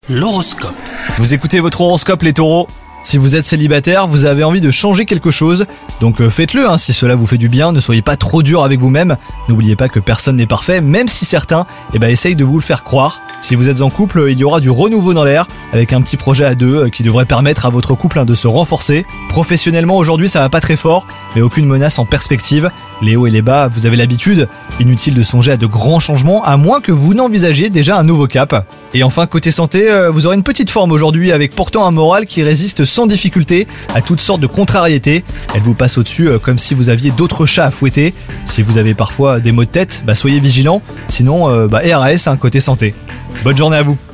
L'horoscope. Vous écoutez votre horoscope les taureaux. Si vous êtes célibataire, vous avez envie de changer quelque chose, donc faites-le si cela vous fait du bien, ne soyez pas trop dur avec vous-même. N'oubliez pas que personne n'est parfait, même si certains essayent de vous le faire croire. Si vous êtes en couple, il y aura du renouveau dans l'air, avec un petit projet à deux qui devrait permettre à votre couple de se renforcer. Professionnellement aujourd'hui ça va pas très fort, mais aucune menace en perspective. Les hauts et les bas, vous avez l'habitude, inutile de songer à de grands changements, à moins que vous n'envisagiez déjà un nouveau cap. Et enfin côté santé, vous aurez une petite forme aujourd'hui avec pourtant un moral qui résiste sans difficulté à toutes sortes de contrariétés. Elle vous passe au-dessus comme si vous aviez d'autres chats à fouetter. Si vous avez parfois des maux de tête, soyez vigilants, sinon RAS côté santé. Bonne journée à vous.